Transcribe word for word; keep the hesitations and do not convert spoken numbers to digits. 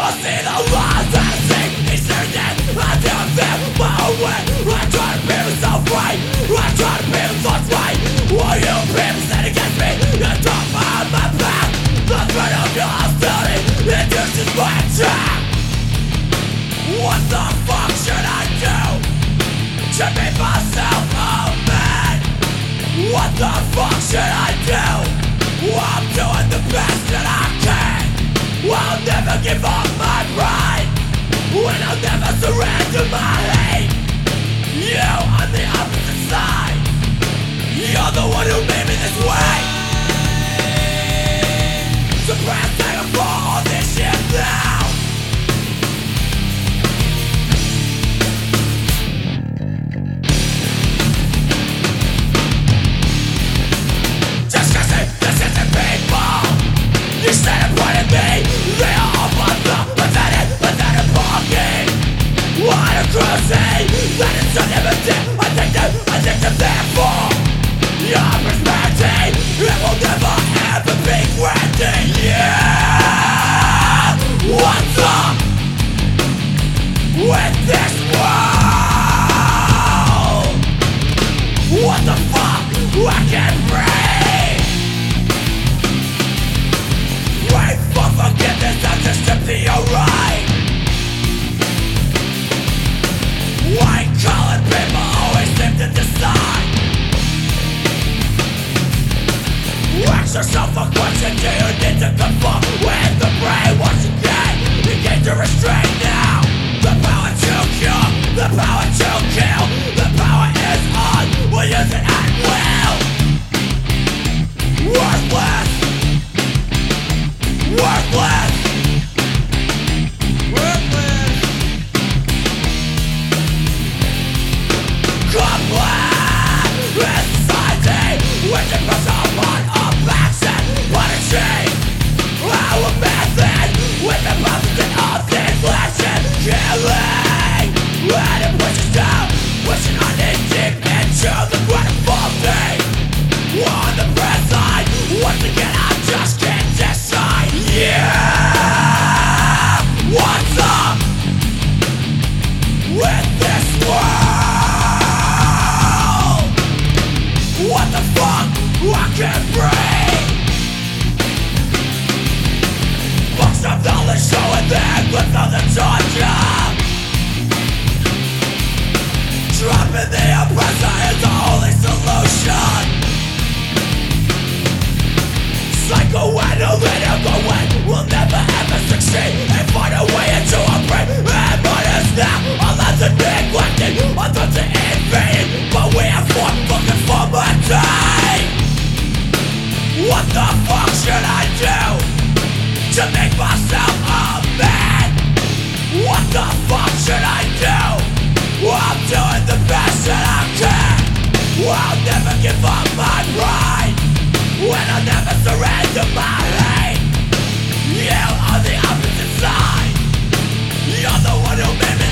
see the lies that I see. It's certain that I do feel my own way. I try to be myself right. I try to be myself right. While you people stand against me, you talk behind my back. The threat of your hostility induces my attack. What the fuck should I do to make myself a man? What the fuck should I do? I'm doing the best that I can. I'll never give up my pride, and I'll never surrender my hate. You on the opposite side, you're the one who made me this way. Suppressed and for all this shit now. Just cause they listen to people, you stand in front of me. They are all but the pathetic, pathetic bargain. What a crusade, that is unlimited, addictive, addictive therefore. Your prosperity, it will never ever be granted. Yeah, what's up with this world? What the fuck, I can't breathe. Pray for forgiveness, I'm just simply alright. White collar people always seem to decide. Ask yourself a question, do you need to conform with the brainwash again? Begin to restrain now. The power to cure, the power to kill. The power is on, we'll use it at will. Worthless. Worthless. Worthless. Complex in society, which is pressure upon our backs and punishing our method with the opposite of deflection, killing, and it pushes down, pushing on in deep into the gratification. On the press side, once again I just can't decide. Yeah, what's up with this world? What the fuck? I can't breathe. Books of knowledge showing their glimpse of the torture. Dropping the oppressor is the only solution. Psychoanalytical way will never ever succeed and find a way into a brain. And mine is now allowed to neglected, allowed to invade, but we have fought for conformity. What the fuck should I do to make myself a man? What the fuck should I do? I'm doing the best that I can. I'll never give up my pride, and I'll never surrender my hate. You on the opposite side, you're the one who made me